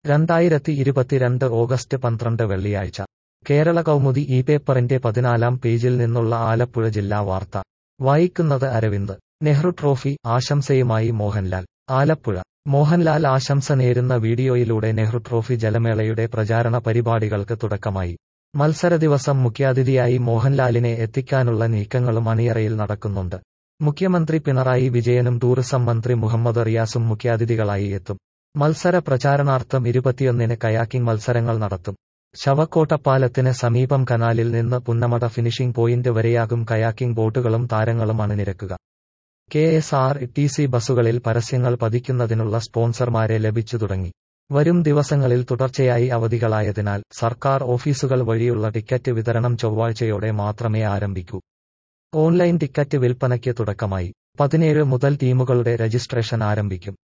2022 August 12 വെള്ളിയാഴ്ച കേരള കൗമുദി ഈ പേപ്പറിന്റെ 14-ാം പേജിൽ നിന്നുള്ള ആലപ്പുഴ ജില്ലാ വാർത്ത വായിക്കുന്നത് അരവിന്ദ്. നെഹ്റു ട്രോഫി ആശംസയുമായി മോഹൻലാൽ. ആലപ്പുഴ. മോഹൻലാൽ ആശംസ നേരുന്ന വീഡിയോയിലൂടെ നെഹ്റു ട്രോഫി ജലമേളയുടെ പ്രചാരണ പരിപാടികൾക്ക് തുടക്കമായി. മത്സര ദിവസം മുഖ്യാതിഥിയായി മോഹൻലാലിനെ എത്തിക്കാനുള്ള നീക്കങ്ങളും അണിയറയിൽ നടക്കുന്നുണ്ട്. മുഖ്യമന്ത്രി പിണറായി വിജയനും ടൂറിസം മന്ത്രി മുഹമ്മദ് റിയാസും മുഖ്യാതിഥികളായി എത്തും. മത്സര പ്രചാരണാർത്ഥം 21-ന് കയാക്കിംഗ് മത്സരങ്ങൾ നടത്തും. ശവക്കോട്ടപ്പാലത്തിന് സമീപം കനാലിൽ നിന്ന് പുന്നമട ഫിനിഷിംഗ് പോയിന്റ് വരെയാകും കയാക്കിംഗ് ബോട്ടുകളും താരങ്ങളും അണിനിരക്കുക. KSRTC ബസുകളിൽ പരസ്യങ്ങൾ പതിക്കുന്നതിനുള്ള സ്പോൺസർമാരെ ലഭിച്ചു തുടങ്ങി. വരും ദിവസങ്ങളിൽ തുടർച്ചയായി അവധികളായതിനാൽ സർക്കാർ ഓഫീസുകൾ വഴിയുള്ള ടിക്കറ്റ് വിതരണം ചൊവ്വാഴ്ചയോടെ മാത്രമേ ആരംഭിക്കൂ. ഓൺലൈൻ ടിക്കറ്റ് വിൽപ്പനയ്ക്ക് തുടക്കമായി. 17 മുതൽ ടീമുകളുടെ രജിസ്ട്രേഷൻ ആരംഭിക്കും.